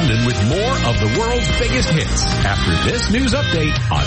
London with more of the world's biggest hits after this news update on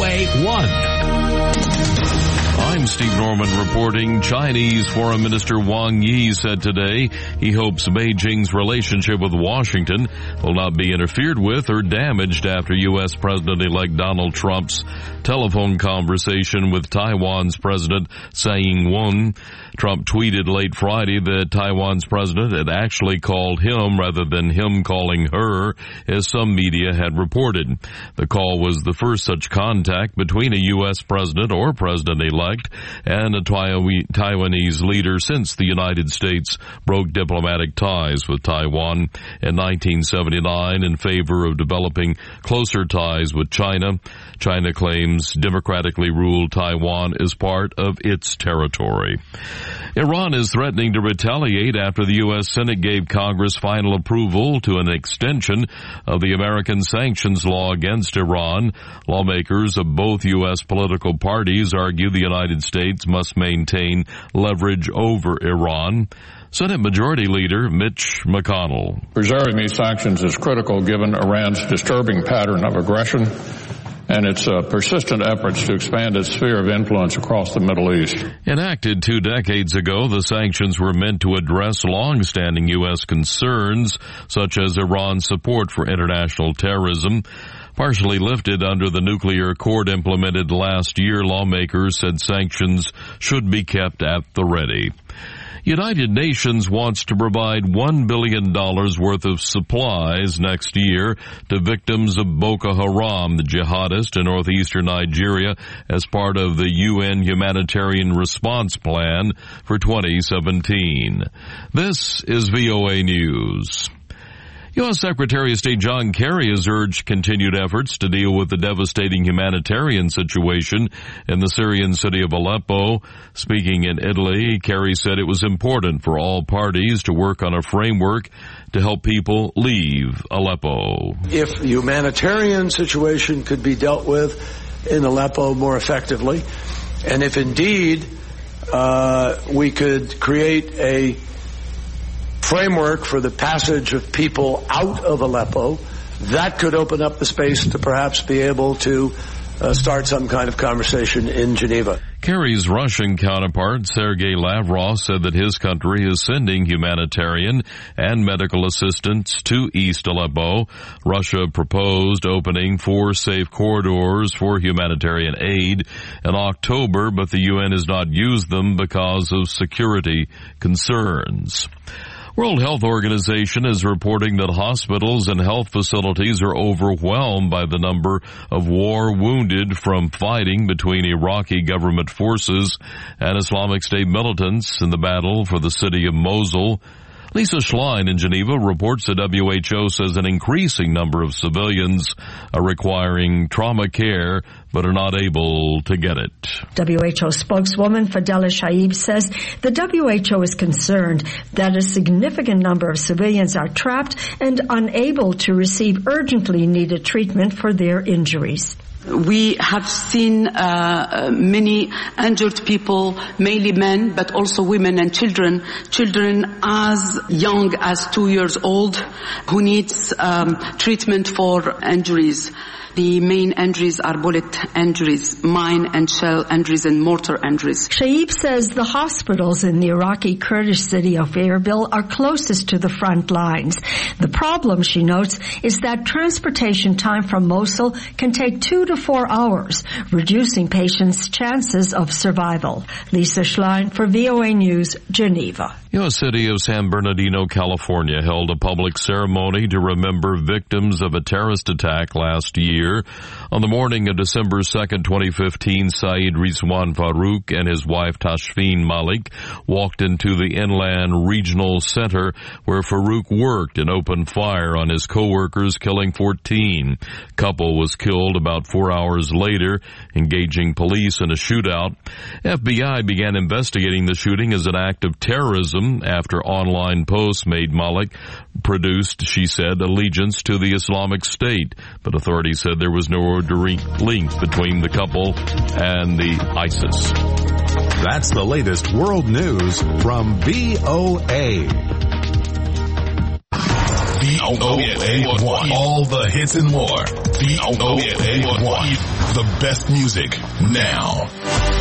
VOA1. I'm Steve Norman reporting. Chinese Foreign Minister Wang Yi said today he hopes Beijing's relationship with Washington will not be interfered with or damaged after U.S. President-elect Donald Trump's telephone conversation with Taiwan's President Tsai Ing-wen. Trump tweeted late Friday that Taiwan's president had actually called him rather than him calling her, as some media had reported. The call was the first such contact between a U.S. president or president-elect and a Taiwanese leader since the United States broke diplomatic ties with Taiwan in 1979 in favor of developing closer ties with China. China claims democratically ruled Taiwan is part of its territory. Iran is threatening to retaliate after the U.S. Senate gave Congress final approval to an extension of the American sanctions law against Iran. Lawmakers of both U.S. political parties argue the United States must maintain leverage over Iran. Senate Majority Leader Mitch McConnell. Preserving these sanctions is critical given Iran's disturbing pattern of aggression and its persistent efforts to expand its sphere of influence across the Middle East. Enacted 2 decades ago, the sanctions were meant to address long-standing U.S. concerns, such as Iran's support for international terrorism. Partially lifted under the nuclear accord implemented last year, lawmakers said sanctions should be kept at the ready. United Nations wants to provide $1 billion worth of supplies next year to victims of Boko Haram, the jihadist in northeastern Nigeria, as part of the UN Humanitarian Response Plan for 2017. This is VOA News. U.S. Secretary of State John Kerry has urged continued efforts to deal with the devastating humanitarian situation in the Syrian city of Aleppo. Speaking in Italy, Kerry said it was important for all parties to work on a framework to help people leave Aleppo. If the humanitarian situation could be dealt with in Aleppo more effectively, and if indeed we could create a framework for the passage of people out of Aleppo, that could open up the space to perhaps be able to start some kind of conversation in Geneva. Kerry's Russian counterpart, Sergei Lavrov, said that his country is sending humanitarian and medical assistance to East Aleppo. Russia proposed opening 4 safe corridors for humanitarian aid in October, but the UN has not used them because of security concerns. World Health Organization is reporting that hospitals and health facilities are overwhelmed by the number of war wounded from fighting between Iraqi government forces and Islamic State militants in the battle for the city of Mosul. Lisa Schlein in Geneva reports the WHO says an increasing number of civilians are requiring trauma care but are not able to get it. WHO spokeswoman Fadela Shaib says the WHO is concerned that a significant number of civilians are trapped and unable to receive urgently needed treatment for their injuries. We have seen many injured people, mainly men, but also women and children as young as 2 years old who needs treatment for injuries. The main injuries are bullet injuries, mine and shell injuries, and mortar injuries. Shaib says the hospitals in the Iraqi Kurdish city of Erbil are closest to the front lines. The problem, she notes, is that transportation time from Mosul can take 2 to 4 hours, reducing patients' chances of survival. Lisa Schlein for VOA News, Geneva. U.S. city of San Bernardino, California held a public ceremony to remember victims of a terrorist attack last year. On the morning of December 2nd, 2015, Saeed Rizwan Farouk and his wife Tashfeen Malik walked into the Inland Regional Center where Farouk worked and opened fire on his co-workers, killing 14. Couple was killed about 4 hours later, engaging police in a shootout. FBI began investigating the shooting as an act of terrorism after online posts made Malik produced, she said, allegiance to the Islamic State, but authorities said there was no direct link between the couple and the ISIS. That's the latest world news from VOA. VOA1. All the hits and more. VOA1. The best music now.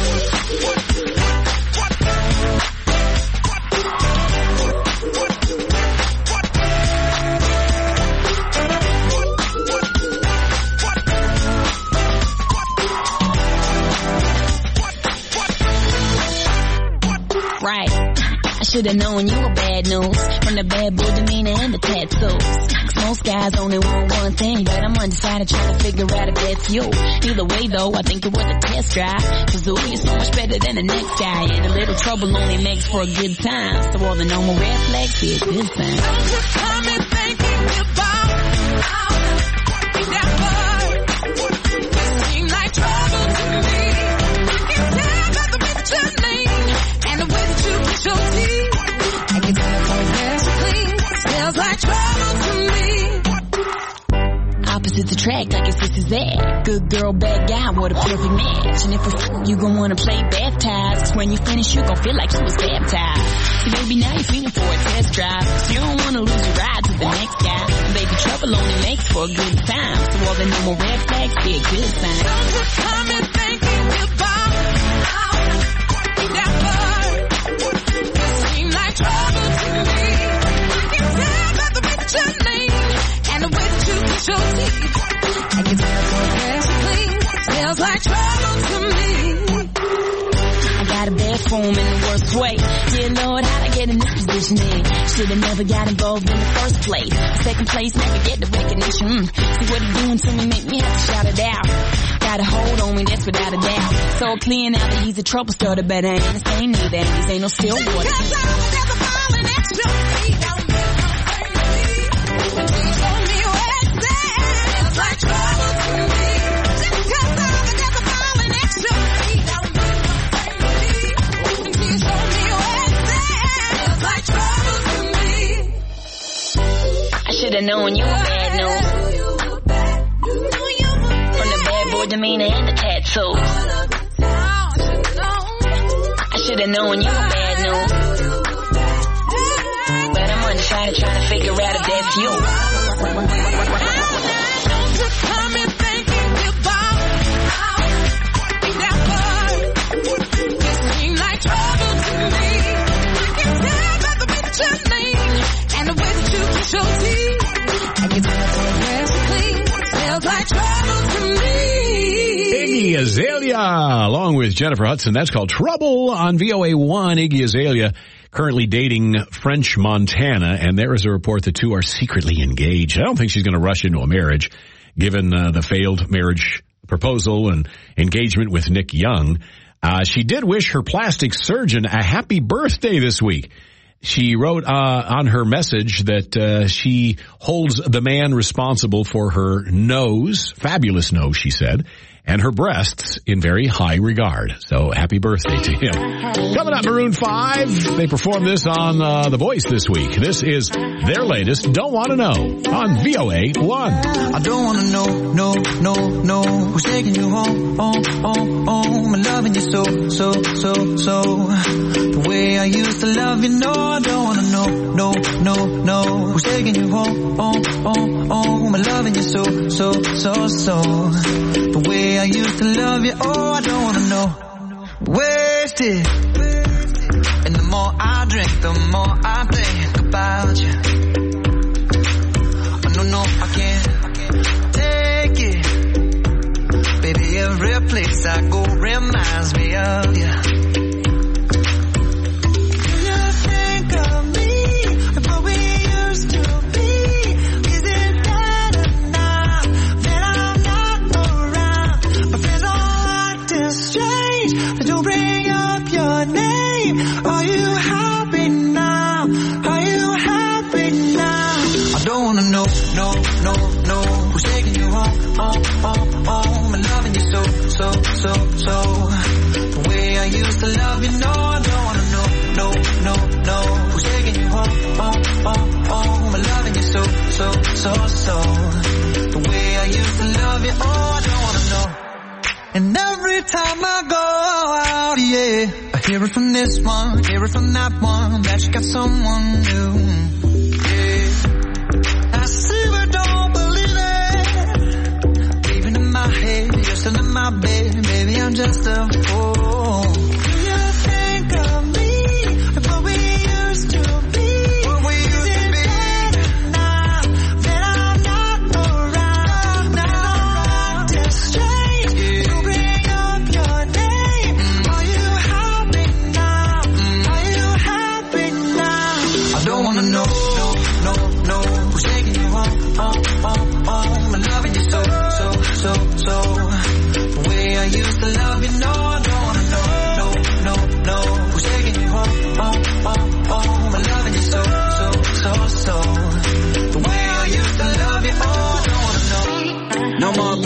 Right. I should've known you were bad news from the bad boy demeanor and the tattoos. 'Cause most guys only want one thing, but I'm undecided trying to figure out if that's you. Either way though, I think it was a test drive. 'Cause ooh, you're so much better than the next guy, and a little trouble only makes for a good time. So all the normal red flags be a good sign. Don't just come and thinking about that word. You seem like trouble to me. I can tell by the way that your name and the way that you put your teeth. I can tell by the way that clean. Smells like trouble to me. Opposites attract, I guess this is that. Good girl, bad guy, what a perfect match. And if you gon' wanna play baptized, 'cause when you finish you gon' feel like you was baptized. So baby, now you're feeling for a test drive. So you don't wanna lose your ride to the next guy. And baby, trouble only makes for a good time. So all the normal red flags be a good sign. Don't just come and thinking about that word. You seem like trouble to me. I can tell by the way that your name and the way that you put your teeth. I can tell your hair's clean. Smells like trouble to me. I got a bad form in the worst way. Dear Lord, how'd I get in this position in? Should've never got involved in the first place. Second place, never get the recognition. See what he doing to me, make me have to shout it out. Got a hold on me, that's without a doubt. So clear now that he's a trouble starter, but I ain't the same neither. And these ain't no still water. Because I was at the ball and that's your feet. Please show me where it's at. It's like trouble to me. Because I was at the ball and that's your feet. Please show me where it's at. It's like trouble to me. I should've known you were bad news. From the bad boy demeanor and the tattoos. I should've known you were bad news. But I'm undecided trying to figure out if that's you. Don't just come and thinking about that word. You seem like trouble to me. I can tell by the way that your name and the way that you put your teeth. I can tell by the way it's clean. Smells like trouble to me. Iggy Azalea, along with Jennifer Hudson. That's called Trouble on VOA1. Iggy Azalea currently dating French Montana, and there is a report the two are secretly engaged. I don't think she's going to rush into a marriage, given the failed marriage proposal and engagement with Nick Young. She did wish her plastic surgeon a happy birthday this week. She wrote on her message that she holds the man responsible for her nose, fabulous nose, she said, and her breasts in very high regard. So happy birthday to him. Coming up, Maroon 5. They performed this on The Voice this week. This is their latest Don't Want to Know on VOA1. I don't want to know, no, who's taking you home, I'm loving you so. The way I used to love you, no, I don't want to know, no, who's taking you home, I'm loving you so. The way I used to love you, oh, I don't want to know. Wasted. And the more I drink, the more I think about you. No, I can't take it. Baby, every place I go reminds me of you. So, the way I used to love you, no, I don't wanna know, no, who's taking you home, I'm loving you so. The way I used to love you, oh, I don't wanna know. And every time I go out, yeah, I hear it from this one, hear it from that one, that you got someone new, yeah.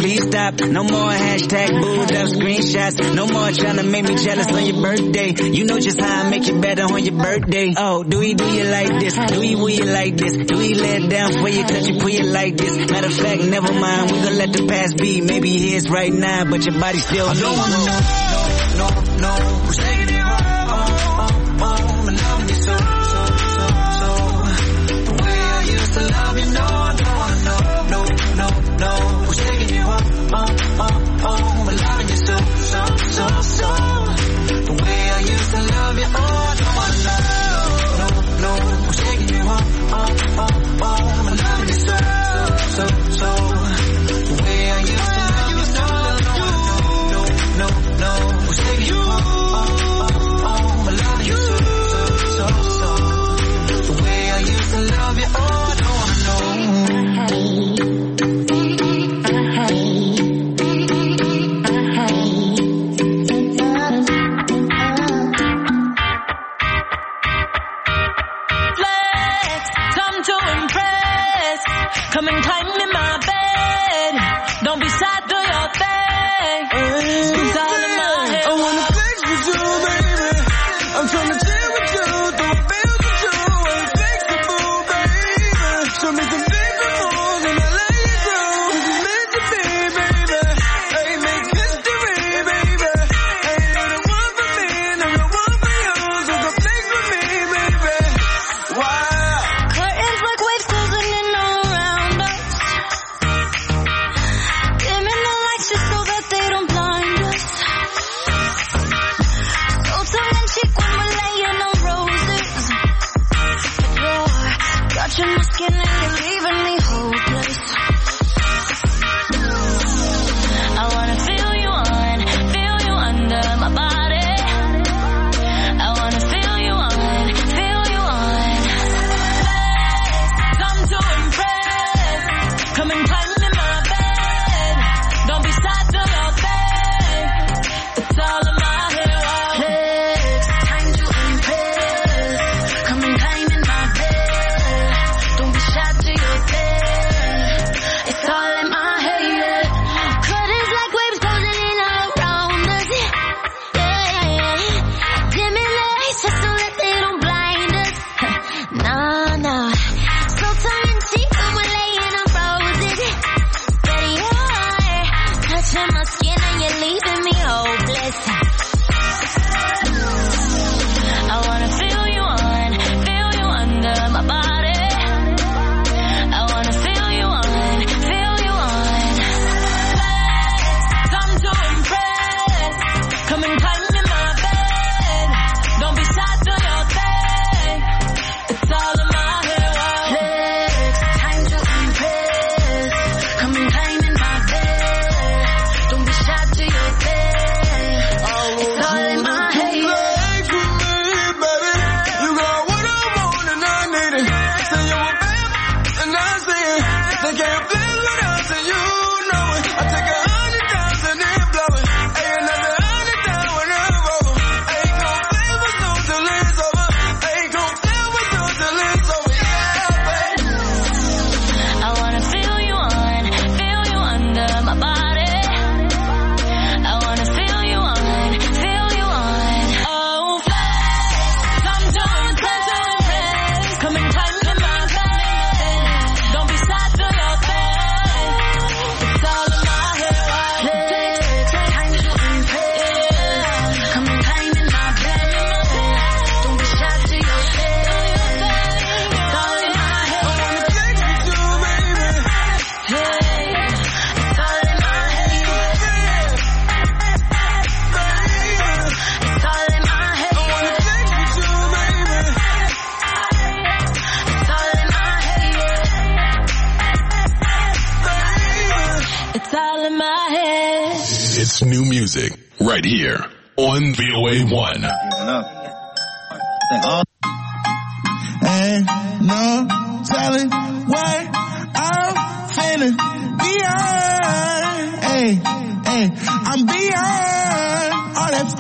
please stop. No more hashtag booed up screenshots. No more trying to make me jealous on your birthday. You know just how I make you better on your birthday. Oh, do you like this? Do you like this? Do you let down for you, touch you, pull you like this? Matter of fact, never mind, we gon' let the past be. Maybe here's right now, but your body still I don't wanna know, no, who's taking it home, and loving you so. The way I used to love you, no, I don't wanna know, who's taking you home, and loving you so. The way I used to love you, oh, I don't wanna know, who's taking you home, and loving you so. The way I used to love you, no, who's taking you home, and loving you so. The way I used to love you, oh, I don't wanna know. Come and climb in my bed. Don't be sad, do your thing. It's all in my head. I wanna flex with you, baby. I'm trying to chill with you, throw bills with you. Ain't flexible, baby. Show me some different moves and I let you do. This is meant to be, baby. Hey, make history, baby. Hey, you're the one for me and I'm the one for you. So come flex with me, baby. Wow. Curtains like waves closing in around us. Dimming the lights just so that they don't blind us. So tongue in cheek when we're laying on roses. But you're touching my skin and you're leaving me hopeless. I wanna feel you under my body. I wanna feel you on. Come to impress. Come and climb in my bed. Don't be sad, do your thing. It's all in my head. Flex, time to impress. Come and climb in my bed. Don't be shy, do your thing. It's all in my head. Curtains like waves closing in around us. Yeah. Dimming the lights just so that they don't blind us. Nah. So tongue in cheek when we're laying on roses. But you're touching my skin and you're leaving me hopeless. I wanna feel you under my body. I wanna feel you on. Time to impress. Come and climb in my bed. Don't be sad, do your thing. It's all in my head. Flex, time to impress. Come and climb in my bed. Don't be shy, do your thing. It's all in my head. Flex with me, baby. You got what I want and I need it. Say you were bad and I see it. They can't flex without and you know it. I take 100,000 and blow it. Ain't another 100,000 when I'm over. Ain't gon' flex with no till it's over. Ain't gon' flex with no till it's over. Yeah, baby. I wanna feel you under my body. I wanna feel you on. Oh, flex, come to impress. Come and climb in my bed. Don't be sad, do your thing. It's all in my head. Flex, time to impress. Come and climb in my bed. Don't be shy, do your thing. It's all in my head. I wanna flex with you, baby. Hey, it's all in my head. It's all in my head. I wanna flex with you, baby. It's all in my head. It's all in my head. It's new music right here on VOA1. Ain't no telling what I'm feeling beyond. Hey, I'm beyond all that.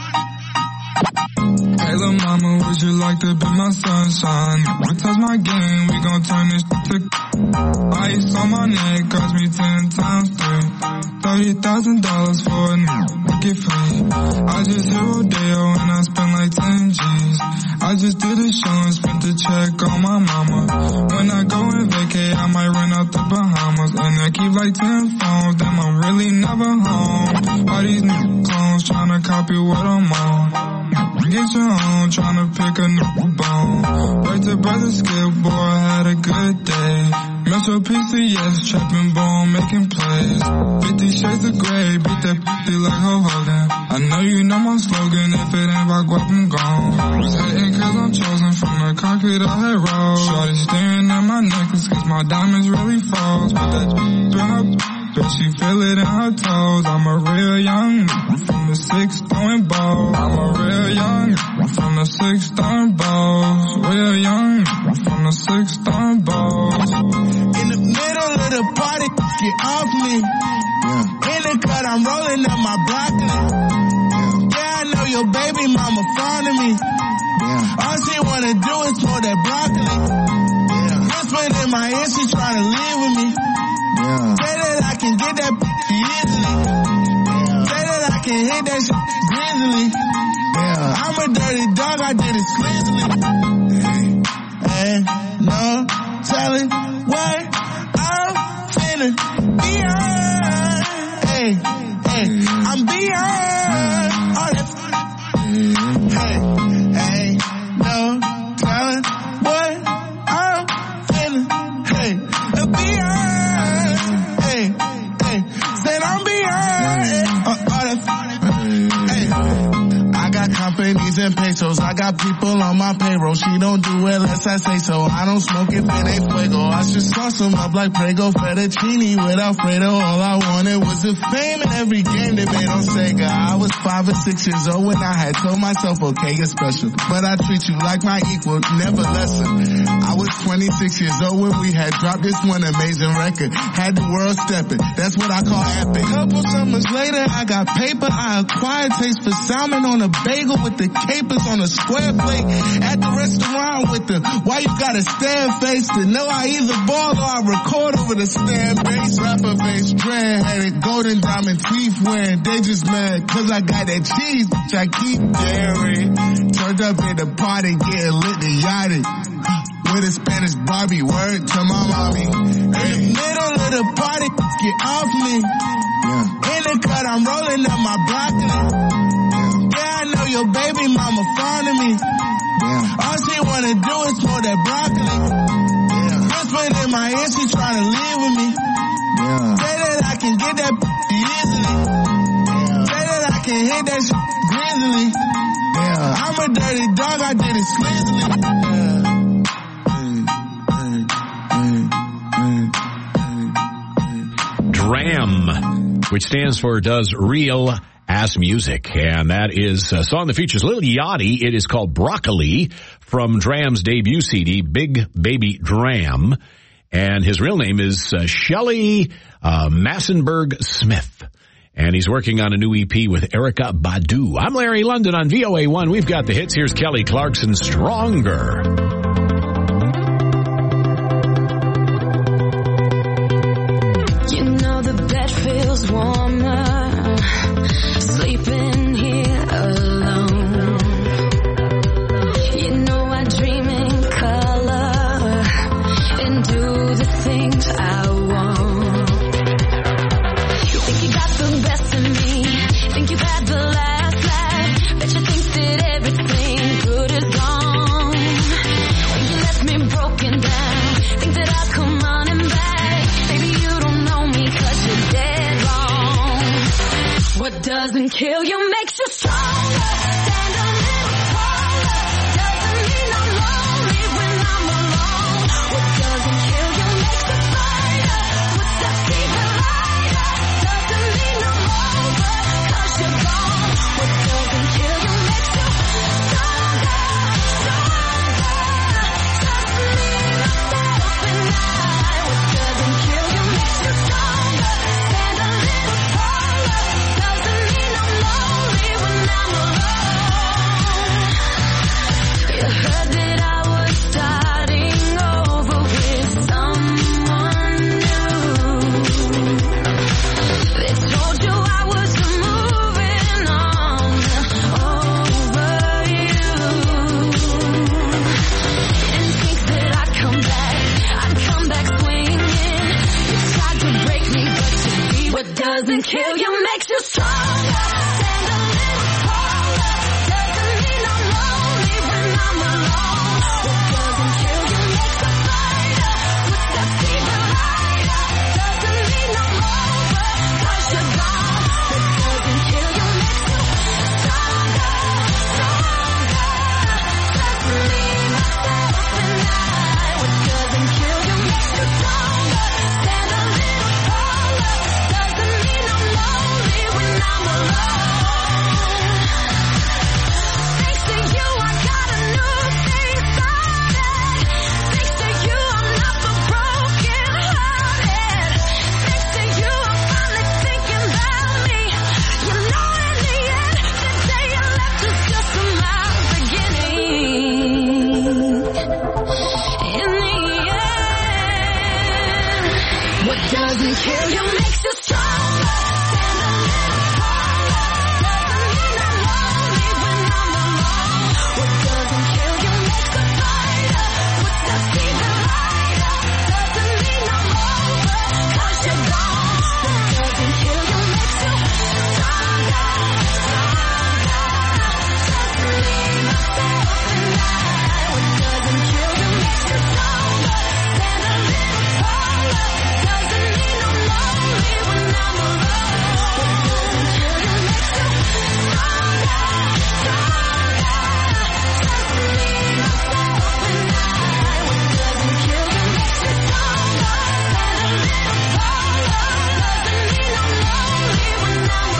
Hey, little mama, would you like to be my sunshine? We touch my game, we gon' turn this to ice on my neck, cost me 10 times 3. $30,000 for a get free. I just hit Rodeo and I spent like 10 G's. I just did a show and spent the check on my mama. When I go and vacay, I might run out the Bahamas. And I keep like 10 phones, damn, I'm really never home. All these new clones tryna copy what I'm on. Get your own, tryna pick a new bone. Back to brother Skip, boy, I had a good day. Metro PCS, trapping bone, making plays. 50 shades of gray, beat that p***y like Hulk Hogan. I know you know my slogan, if it ain't about guap, I'm gone. Was hating cause I'm chosen from the concrete I had rolled. Shorty staring at my necklace cause my diamonds really froze. Put that in her but she feel it in her toes. I'm a real young from the 6 throwing balls. I'm a real young from the 6 throwing balls. Real young from the 6 throwing balls. In the middle of the party, get off me. In the cut, I'm rolling up my broccoli. Yeah, I know your baby mama fond of me. All she wanna do is smoke that broccoli. Whispered in my ear, she tryna live with me. Say that I can get that easily. Say that I can hit that shit easily. I'm a dirty dog, I did it sleazily. Ain't no telling what I'm finna be on. Hey, I'm beyond all that. Hey, no telling what I'm finna be on. Said I'm beyond all that. I got companies and pesos. I got people on my payroll. She don't do it unless I say so. I don't smoke if it ain't fuego. I should sauce them up like Prego fettuccine with Alfredo. All I wanted was the fame in every game they made on Sega. I was 5 or 6 years old when I had told myself, okay, you're special, but I treat you like my equal, never lesser. I was 26 years old when we had dropped this one amazing record. Had the world stepping. That's what I call epic. Couple summers later, I got paper. I acquired taste for salmon on a bagel with the capers on a square plate at the restaurant with the why you gotta stand face to know I either ball or I record over the stand bass. Rapper face, dread headed, golden diamond teeth wearing. They just mad cause I got that cheese which I keep daring. Turned up at the party getting lit and yachted with a Spanish Barbie, word to my mommy. In the middle of the party, get off me. In the cut, I'm rolling up my broccoli. Yeah, I know your baby mama fond of me. All she wanna do is smoke that broccoli. Whispered in my ear, she tryna live with me. Say that I can get that easily. Say that I can hit that shit greasily. I'm a dirty dog, I did it sleazily. DRAM, which stands for Does Real Ass Music, and that is a song that features Lil Yachty. It is called Broccoli from DRAM's debut CD, Big Baby DRAM, and his real name is Shelly Massenberg Smith, and he's working on a new EP with Erykah Badu. I'm Larry London on VOA1. We've got the hits. Here's Kelly Clarkson, Stronger. Feels warmer sleeping here alone. You know I dream in color and do the things I want. You think you got the best of me, think you've had the last laugh, bet you think that everything good is gone. When you left me broken down, think that I'll come running back. Baby, you don't know me 'cause you're dead wrong. What doesn't kill you makes you stronger. Stand a little taller. Doesn't mean I'm lonely when I'm alone. What doesn't kill you makes you fighter. Footsteps keep it lighter. Doesn't mean I'm over 'cause you're gone. What doesn't kill you makes you stronger, stronger. Trust me, myself and I. What doesn't kill you makes you stronger. Stand a little taller. Doesn't mean I'm lonely. doesn't kill you makes you stronger. Stand a little taller. Doesn't mean I'm lonely when I'm alone. What doesn't kill you makes a fighter. Footsteps even lighter. Doesn't mean I'm over, 'cause you're gone. What doesn't kill you makes you stronger, stronger. Just me, myself, and I. What doesn't kill you makes you stronger. Stand a little taller. Doesn't mean I'm lonely when I'm alone. Thanks to you, I got a new thing started. Thanks to you, I'm not so broken hearted. Thanks to you, I'm finally thinking about me. You know, in the end, the day you left was just my beginning. In the end, what doesn't kill you makes you stronger. Stand a little taller. Doesn't mean I'm lonely when I'm alone. What doesn't kill you makes a fighter. Footsteps even lighter. Doesn't mean I'm over, 'cause you're gone. What doesn't kill you makes you stronger, stronger. Just me, myself, and I. What doesn't kill you makes you stronger. Stand a little taller. Doesn't mean I'm lonely when I'm alone. What doesn't kill you makes you stronger, stronger. Just me, myself, and I. What doesn't kill you makes you stronger. Stand a little taller. Doesn't mean I'm lonely when I'm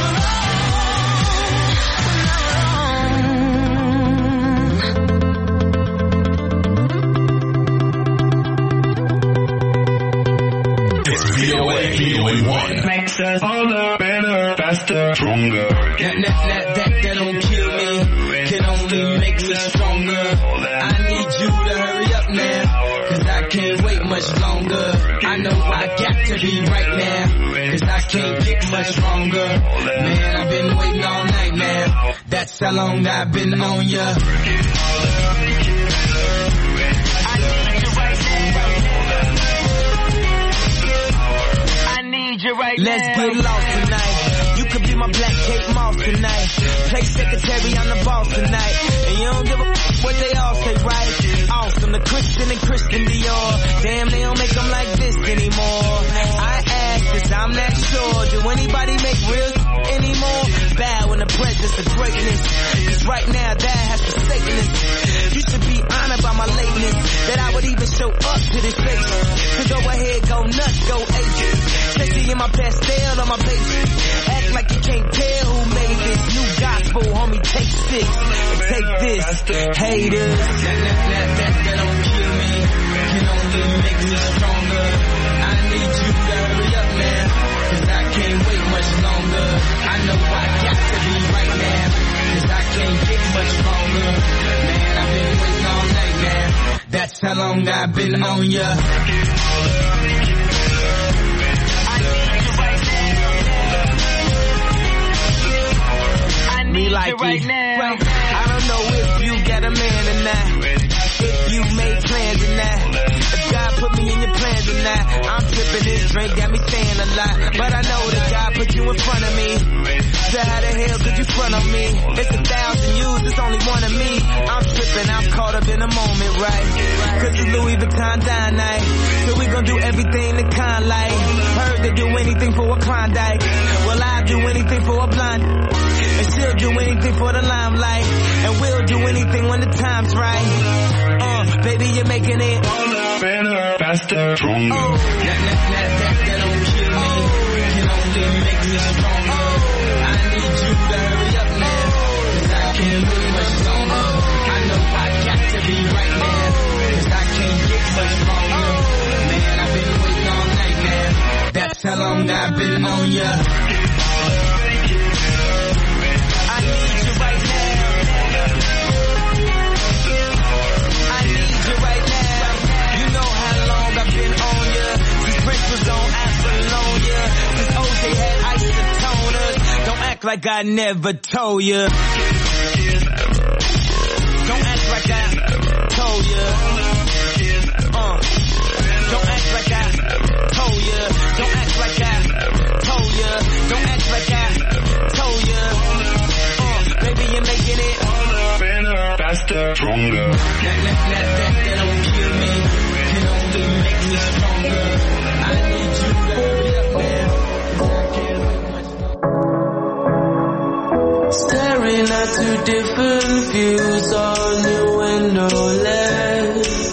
It's VOA1. Makes us older, better, faster, stronger. That don't kill me, can only make me stronger. I need you to hurry up now, 'cause I can't wait much longer. I know I got to be right now, 'cause I can't get much stronger. Man, I've been waiting all night now, that's how long I've been on ya. Let's get lost tonight. You could be my black Kate Moss tonight. Play secretary, I'm the boss tonight. And you don't give a what they all say, right? Awesome, the Christian and Christian Dior. Damn, they don't make them like this anymore. I ask this, I'm not sure. Do anybody make real anymore? Bow in the presence of greatness, 'cause right now that has forsaken us. You should be honored by my lateness, that I would even show up to this place. So go ahead, go nuts, go ages. Especially in my pastel on my page. Act like you can't tell who made this new gospel, homie. Take 6 and take this, haters. That don't kill me, can only make me stronger. I need you to hurry up now, 'cause I can't wait much longer. I know I got to be right now, 'cause I can't get much stronger. Man, I've been waiting all night now, that's how long I've been on ya. Me like right now. I don't know if you got a man or not, if you made plans or not, if God put me in your plans or not. I'm tripping, this drink got me saying a lot, but I know that God put you in front of me. So how the hell could you front on me? It's 1,000 yous, it's only one of me. I'm tripping, I'm caught up in the moment, right? 'Cause it's Louis Vuitton dine night, so we gon' do everything the kind like. Heard they do anything for a Klondike, well I'll do anything for a blind. And she'll do anything for the limelight, and we'll do anything when the time's right. Baby, you're making it better, faster, stronger. That don't kill me, can only make me stronger. I need you to hurry up now, 'cause I can't wait much longer. I know I got to be right now, 'cause I can't get much stronger. Man, I've been waiting all night now, that's how long I've been on ya. Was on Apollonia, since OJ had isotoners. Don't act like I never told ya. Don't act like I told ya. Don't act like I told ya. Don't act like I told ya. Don't faster, stronger. That don't kill me, can only make me stronger. I need you to hurry up, man. Staring at two different views on your window ledge.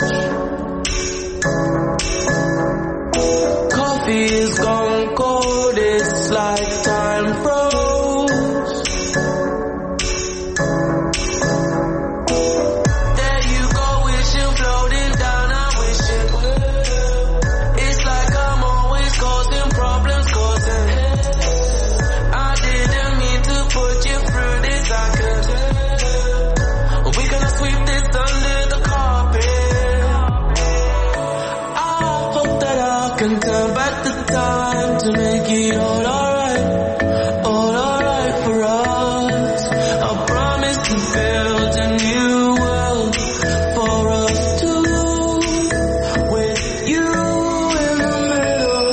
Coffee is gone cold, it's like time froze. There you go, wishing floating down, I wish it would. It's like I'm always causing problems, causing I didn't mean to put you through this, I could. We're gonna sweep this under the carpet. I hope that I can turn back the time to make it all alright for us. I promise to build a new world for us two, with you in the middle.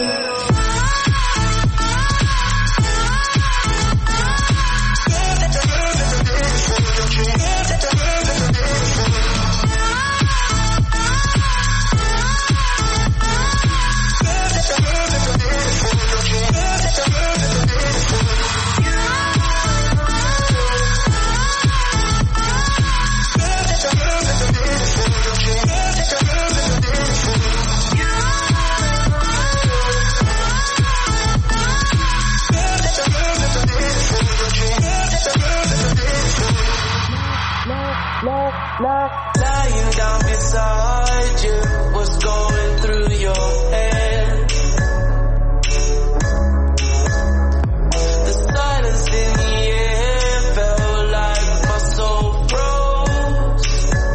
Lying down beside you, what's going through your head? The silence in the air felt like my soul froze.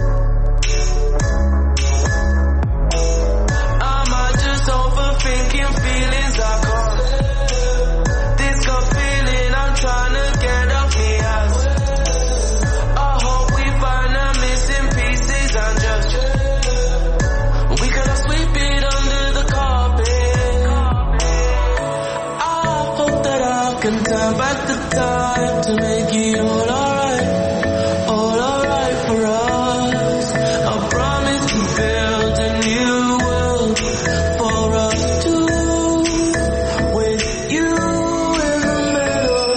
Am I just overthinking feelings I can't? This gut feeling I'm trying to get off me ass. I hope we find the missing pieces and just we gonna sweep it under the carpet. I hope that I can turn back the time to make it all alright for us. I promise to build a new world for us two, with you in the middle.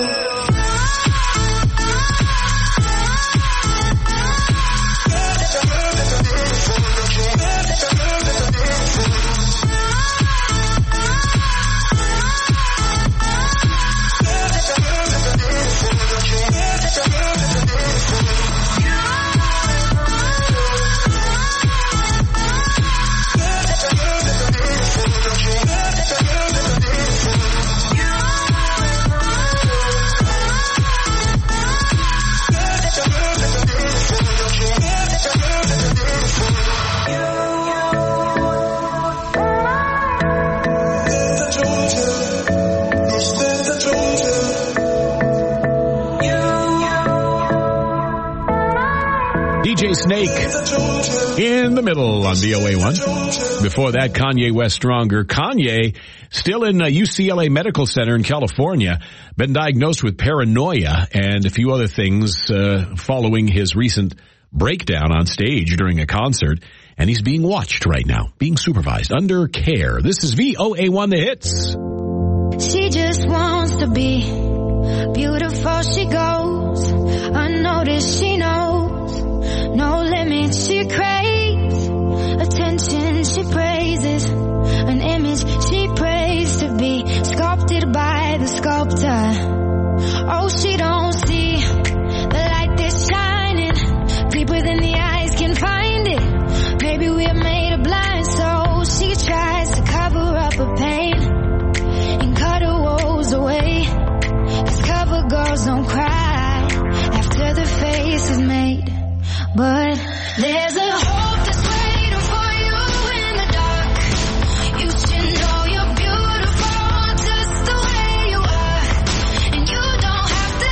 DJ Snake in the middle on VOA1. Before that, Kanye West, Stronger. Kanye still in UCLA Medical Center in California, been diagnosed with paranoia and a few other things following his recent breakdown on stage during a concert. And he's being watched right now, being supervised, under care. This is VOA1 The Hits. She just wants to be beautiful, she goes unnoticed, she knows no limits, she craves attention, she praises an image she prays to be sculpted by the sculptor. Oh, she don't see the light that's shining deeper than the eyes can find it. Maybe we're made of blind, so she tries to cover up her pain and cut her woes away. 'Cause cover girls don't cry after the face is made. But there's a hope that's waiting for you in the dark. You should know you're beautiful just the way you are. And you don't have to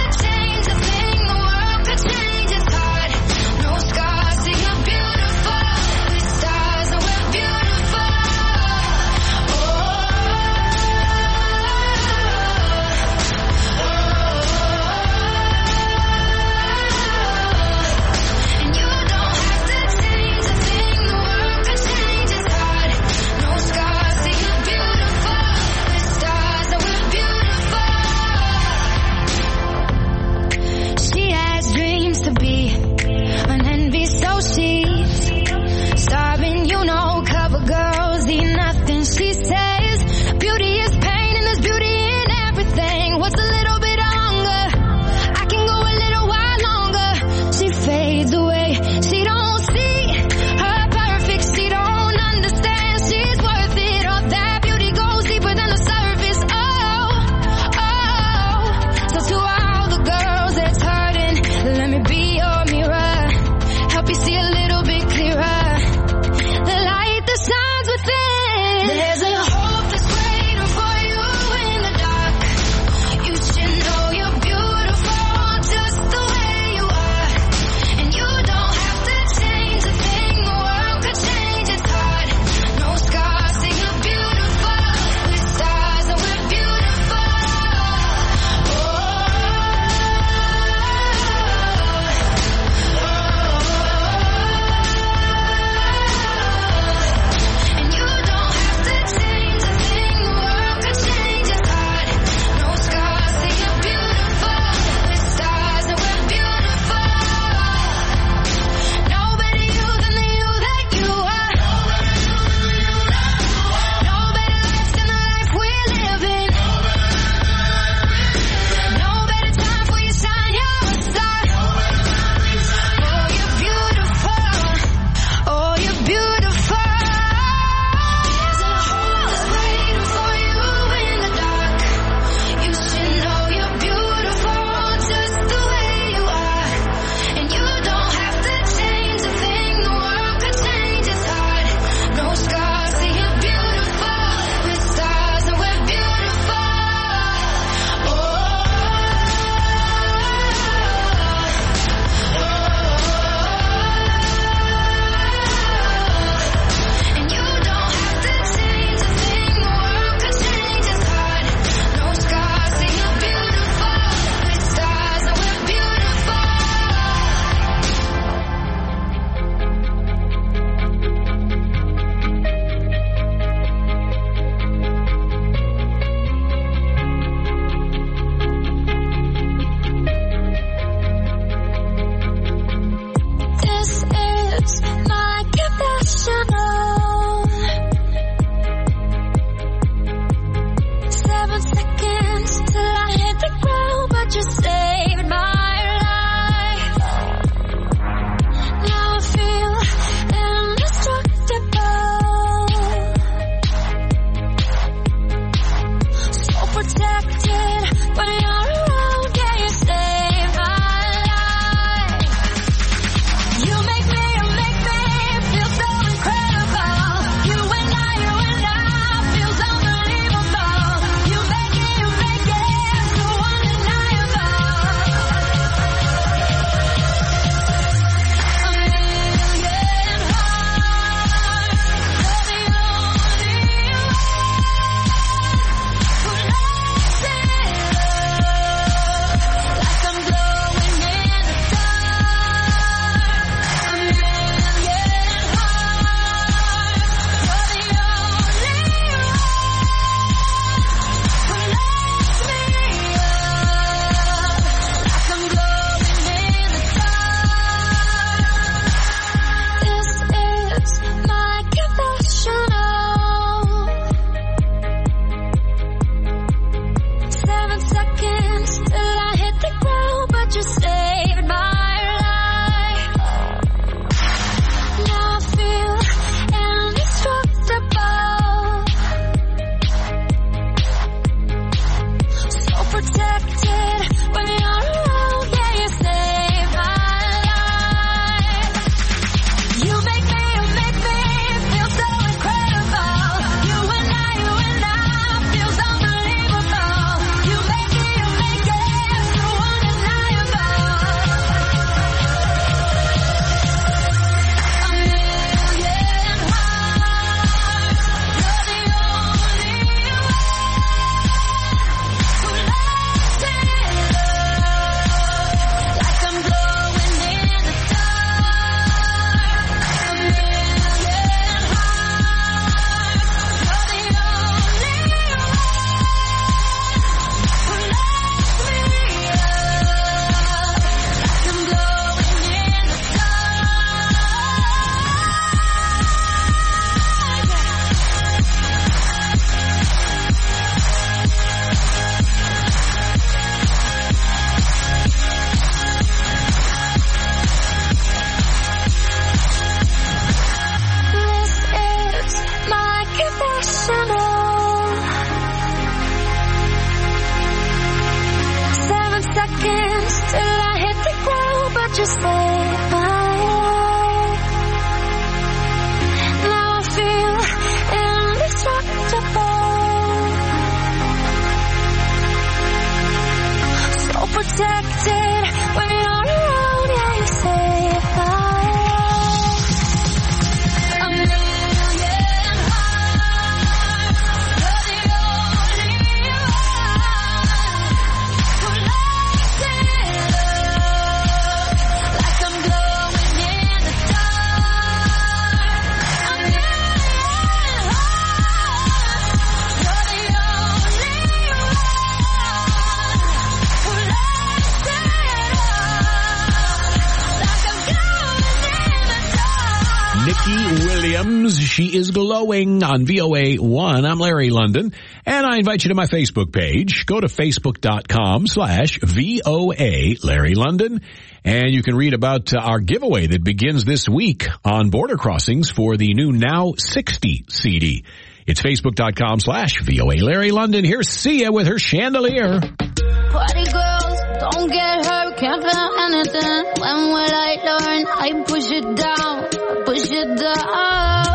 Williams. She is glowing on VOA1. I'm Larry London, and I invite you to my Facebook page. Go to facebook.com/VOA Larry London, and you can read about our giveaway that begins this week on border crossings for the new Now 60 CD. It's facebook.com/VOA Larry London. Here's Sia with her Chandelier. Party girls, don't get hurt, can't feel anything. When will I learn? I push it down, push it down.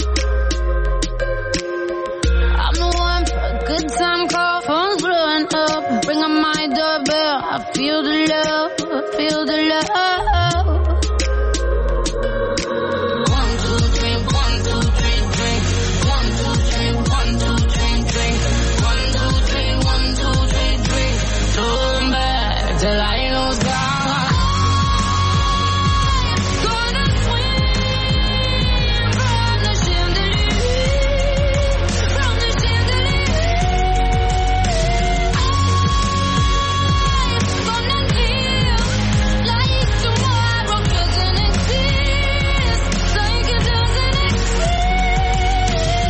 I'm the one for a good time call, phone's blowing up. Bring on my doorbell, I feel the love, I feel the love. 1, 2, 3, 1, 2, 3, drink. 1, 2, 3, 1, 2, 3, drink. 1, 2, 3, 1, 2, 3, drink. Turn back till I lose God. Gonna swing from the chandelier, from the chandelier. Gonna feel like tomorrow doesn't exist, like it doesn't exist.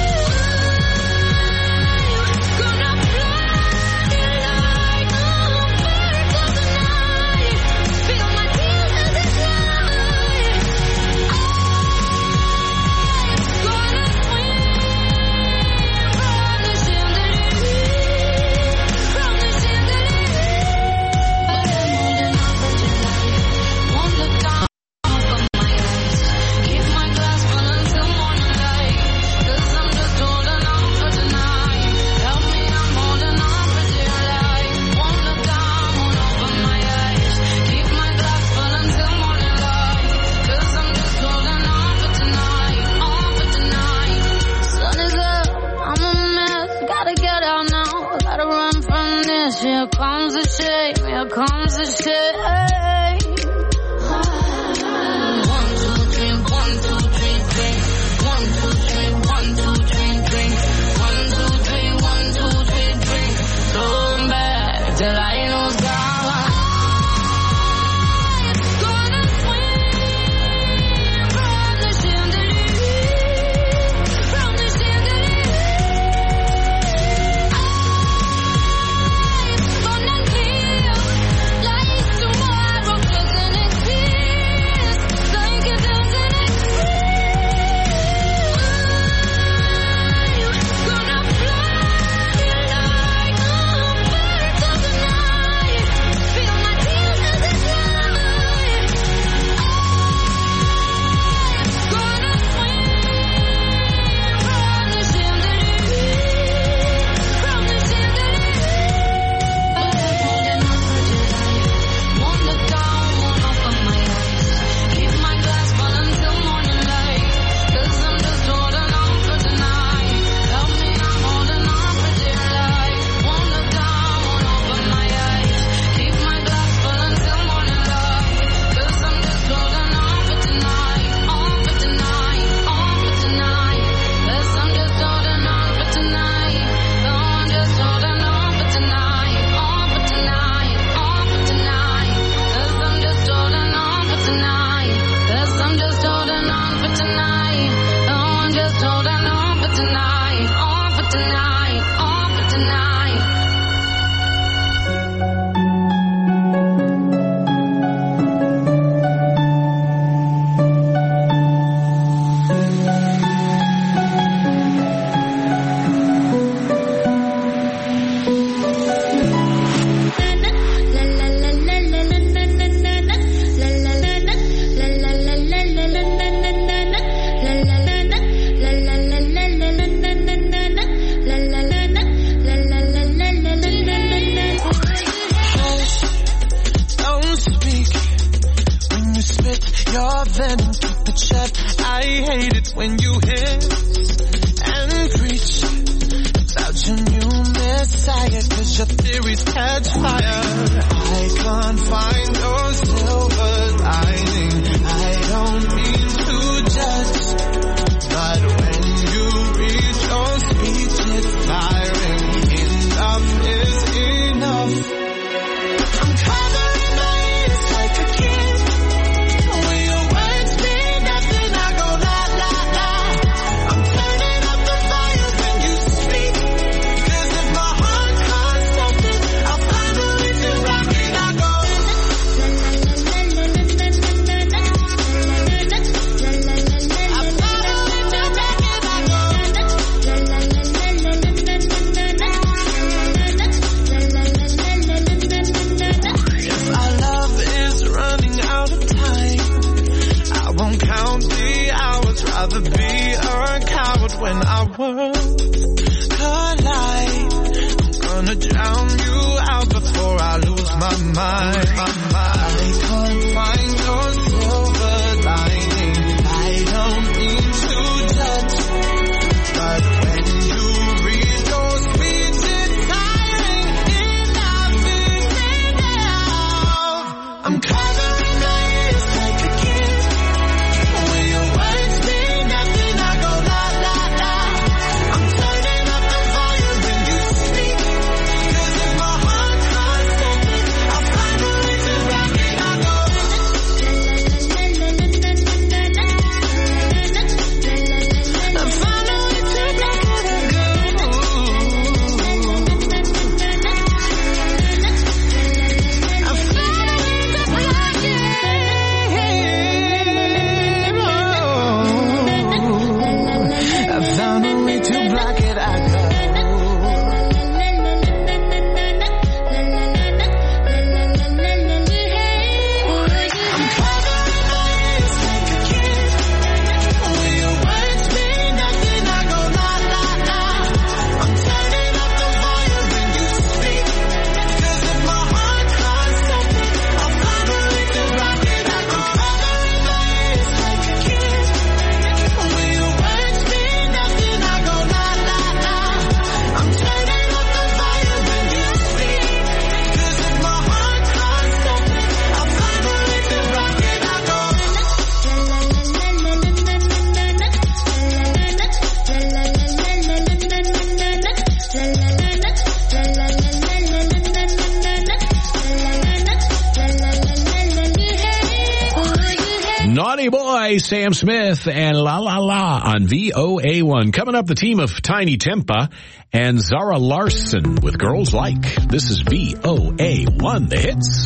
Gonna fly like a bird of the night. Feel my tears as they fly. Gonna swing from the chandelier, from the chandelier. But I'm holding on for dear life. Won't look down from my eyes. Keep my glass full until morning light. 'Cause I'm just holding on for tonight. Help me, I'm holding on for dear life. Won't look down from my eyes. Keep my glass full until morning light. 'Cause I'm just holding on for tonight. On for tonight. Sun is up, I'm a mess. Gotta get out now. Gotta run from this. Here comes the shame. Here comes the shame. 1, 2, 3, 1, 2, 3, drink. 1, 2, 3, 1, 2, 3, drink. 1, 2, 3, 1, 2, 3, drink. Turn back till I lose God. Gonna swing from the chandelier, from the chandelier. Gonna feel like tomorrow doesn't exist, like it doesn't exist. Gonna fly like a bird of the night. Feel my tears as they fly. Gonna swing from the chandelier, from the chandelier. But I'm holding on for dear life. Won't look down, won't open my eyes. Keep my glass full until morning light. 'Cause I'm just holding on for tonight. Help me, I'm holding on for dear life. Won't look down, won't open my eyes. Keep my glass full until morning light. 'Cause I'm just holding on for tonight. On for tonight, on for tonight. 'Cause I'm just holding on for tonight. No, I'm just holding on for tonight. On for tonight, on for tonight. 'Cause I'm just holding on for tonight. 'Cause I'm just holding on for tonight. No, I'm just holding on for tonight. On for tonight, on for tonight. Don't speak when you spit your venom, keep it shut. I hate it when you hiss and preach about your new messiah, 'cause your theories catch fire. I can't find your silver lining. I don't mean to judge, but when you read your speech, it's firing. Enough is enough. I'm covering my ears like a kid. When your words mean nothing, I go la la la. Sonny Boy, Sam Smith, and La La La on VOA1. Coming up, the team of Tiny Tempa and Zara Larsson with Girls Like. This is VOA1, the hits.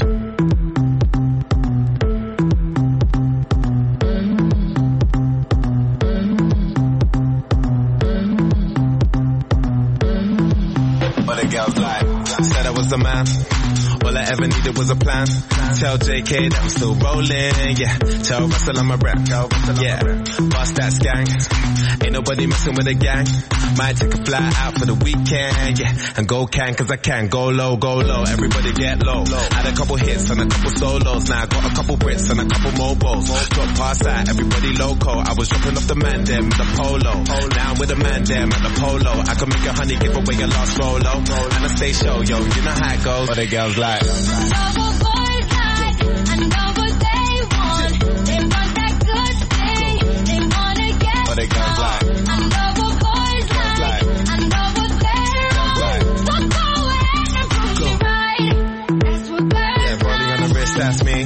What the girls like? Said I was the man. All I ever needed was a plan. Tell JK that I'm still rolling, yeah. Tell Russell I'm a rap, yeah. Bust that gang. Ain't nobody messing with a gang. Might take a fly out for the weekend, yeah. And go cause I can. Go low, everybody get low. Had a couple hits and a couple solos. Now I got a couple Brits and a couple mobiles. Drop past that, everybody loco. I was dropping off the man them with the polo. Now I'm with the man them at the polo. I can make a honey give away a lost Rolo. And I stay show, yo, you know how it goes. What the girls like? Know what boys like, I know what they want. They want that good thing, they wanna get what they girls like? I know what boys like, I know what they want. So go ahead and prove me right. That's what girls yeah, rolling on the wrist, that's me.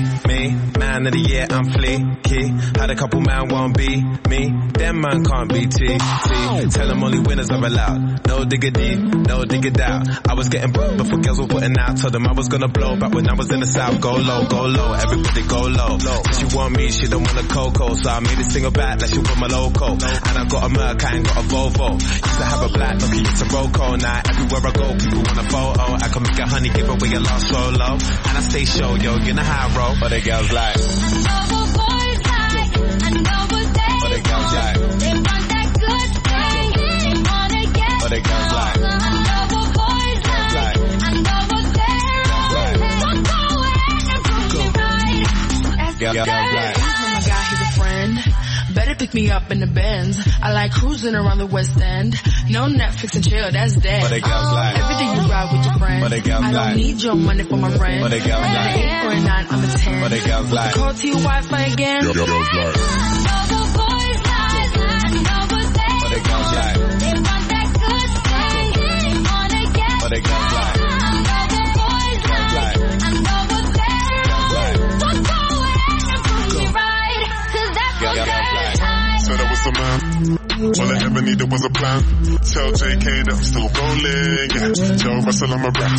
Man of the year, I'm fleeky. Had a couple man won't be me. Them man can't be T. Tell them only winners are allowed. No diggity, no dig it out. I was getting booked before girls were putting out. Told them I was gonna blow back when I was in the south. Go low, everybody go low. Said she want me, she don't want a Coco. So I made this single back like she want my loco. And I got a Merc, I ain't got a Volvo. Used to have a black, lucky it's a Roco. Now everywhere I go, people want a photo. I can make a honey, give away a lost solo. And I stay show, yo, you know how I roll. But the girls like? I know what boys like, I know what they want. Like? They want that good thing, they wanna get what they girls like? I know what boys like, I know what they want. So go ahead and prove me right. That's what girls like. Oh my God, he's a friend. Better pick me up in the Benz. I like cruising around the West End. No Netflix and chill, that's dead. What they girls like? Every day you ride with your friend. What they girls I don't like? need your money for my rent. What they girls I'm like? an 8 or a 9, I'm a 10. What they girls like? Call to your Wi-Fi again. Girls like? I know what boys like, I know what they What they girls like? They want that good thing, they wanna get What they girls like? I know what boys like, I know what they want. So go ahead and prove me right, 'cause that's what girls like. Said I was the man. All I ever needed was a plan. Tell JK that I'm still rolling, yeah. Tell Russell I'm a rap,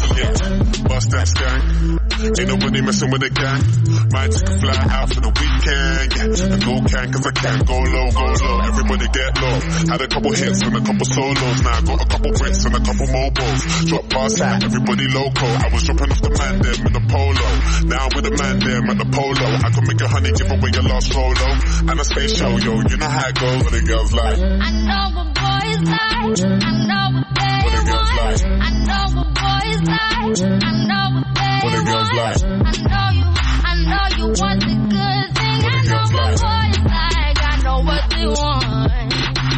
yeah. Bust that gang. Ain't nobody messing with a gang. Might take a fly out for the weekend, yeah. And go cause I can. Go low, everybody get low. Had a couple hits and a couple solos. Now I got a couple Brits and a couple mobiles. Drop past that, everybody loco. I was dropping off the man them in the polo. Now I'm with the man them at the polo. I can make a honey, give away a lost Rolo. And I stay show, yo, you know how it goes. What the girls like? I know what boys like, I know what they want. I know what boys like, I know what they want. I know you want the good thing. I know what boys like, I know what they want.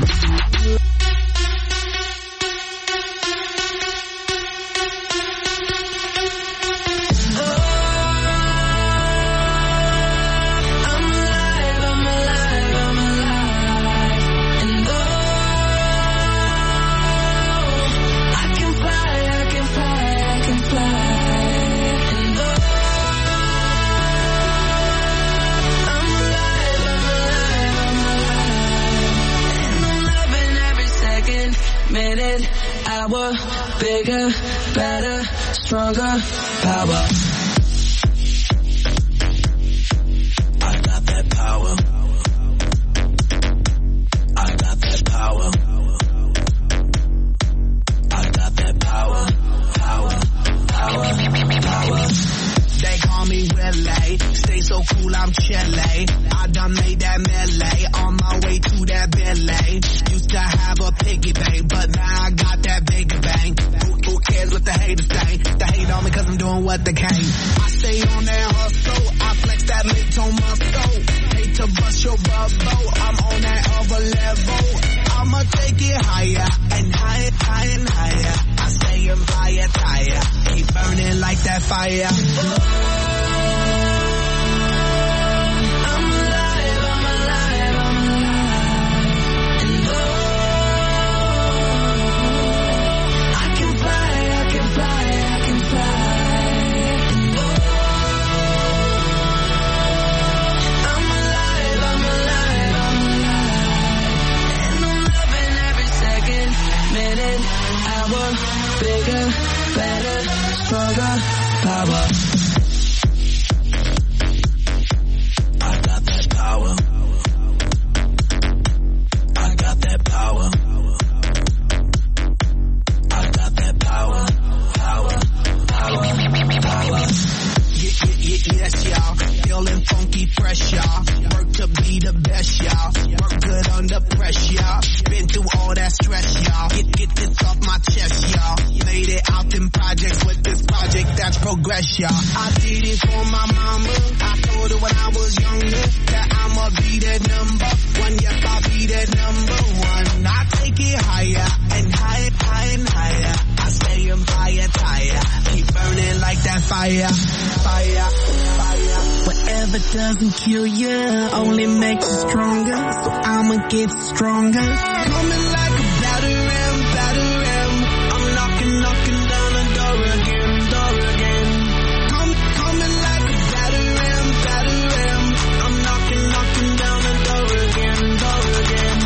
Minute, hour, bigger, better, stronger, power. I got that power. I got that power. I got that power. Power. They call me Willie. Stay so cool, I'm chilly. I done made that melee on my way to that Billy. Used to have a piggy bank, but now I got that bigger bang. Who cares what the haters think? They hate on me cause I'm doing what they can. I stay on that hustle, I flex that mid-tone muscle. Hate to bust your bubble, I'm on that other level. I'ma take it higher and higher, higher and higher. I stay in fire tire, keep burning like that fire. power, bigger, better, stronger, power. I got that power. I got that power. I got that power. Power, power, power. Yes, y'all. Feeling funky, fresh, y'all. Work to be the best, y'all. Work good under pressure, y'all. Been through all that stress, y'all. Get this off my chest, y'all. Made it out in projects with this project that's progress, y'all. I did it for my mama. I told her when I was younger that I'ma be that number one. Yep, I'll be that number one. I take it higher and higher, higher and higher. I stay on fire, tire. Keep burning like that fire, fire, fire. Whatever doesn't kill you only makes you stronger. So I'ma get stronger. Coming like a battle ram, battle ram. I'm knocking down the door again. Coming like a battle ram, battle ram. I'm knocking down the door again.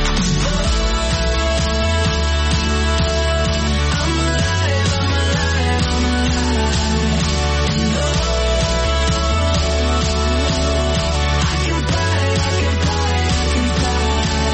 I'm alive. I can fly.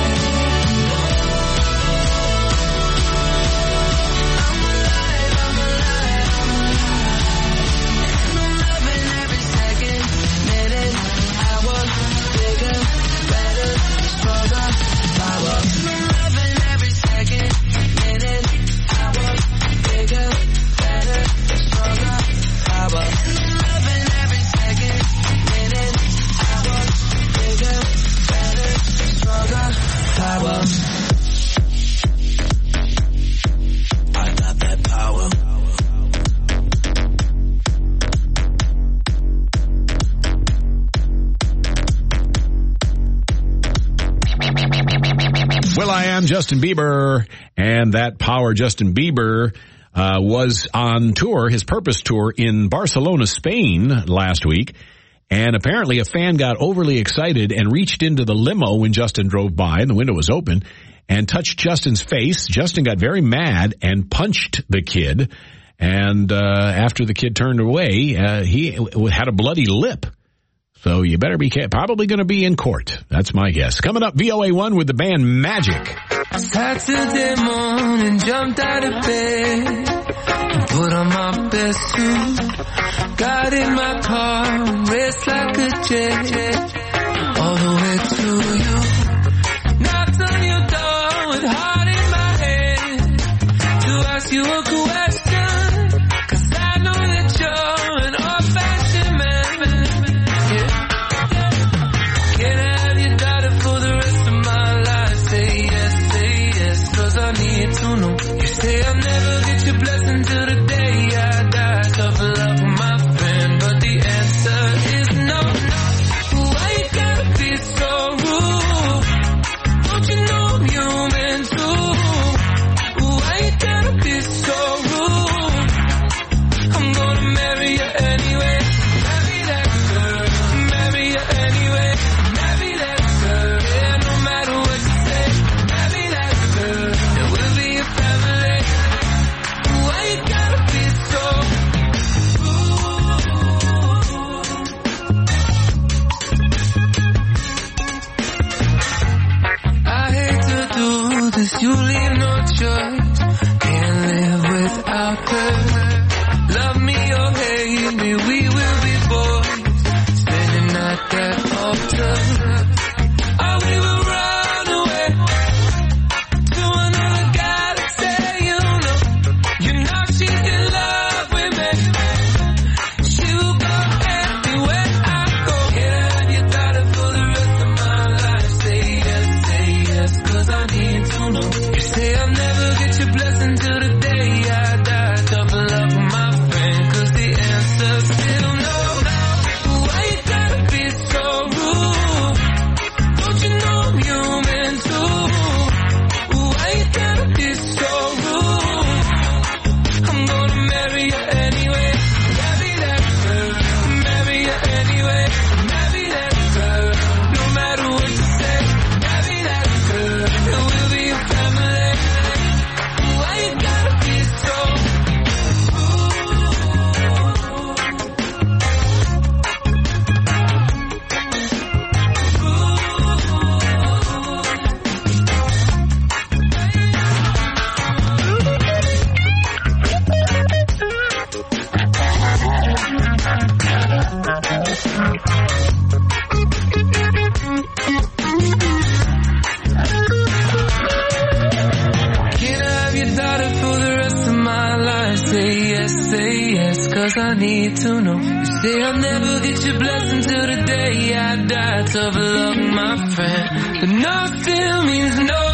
will.i.am, Justin Bieber, and that power. Justin Bieber was on tour, his Purpose tour in Barcelona, Spain last week, and apparently a fan got overly excited and reached into the limo when Justin drove by and the window was open and touched Justin's face. Justin got very mad and punched the kid, and after the kid turned away, he had a bloody lip. So you better be probably going to be in court. That's my guess. Coming up, VOA1 with the band Magic. Saturday morning, jumped out of bed and put on my best suit. Got in my car and raced like a jet all the way to you. Knocked on your door with heart in my head to ask you a question, 'cause I know that you're an old-fashioned man. I need to know. You say I'll never get your blessing till the day I die. Tough love with my friend, but the answer is no. Why you gotta be so rude? Don't you know I'm human too? Why you gotta be so rude? I'm gonna marry you anyway. Marry that girl. Marry you anyway. Marry that girl. Yeah, no matter what you say. Marry that girl. Why you got say yes, cause I need to know. You say I'll never get your blessing till the day I die. Tough luck, my friend, but no still means no.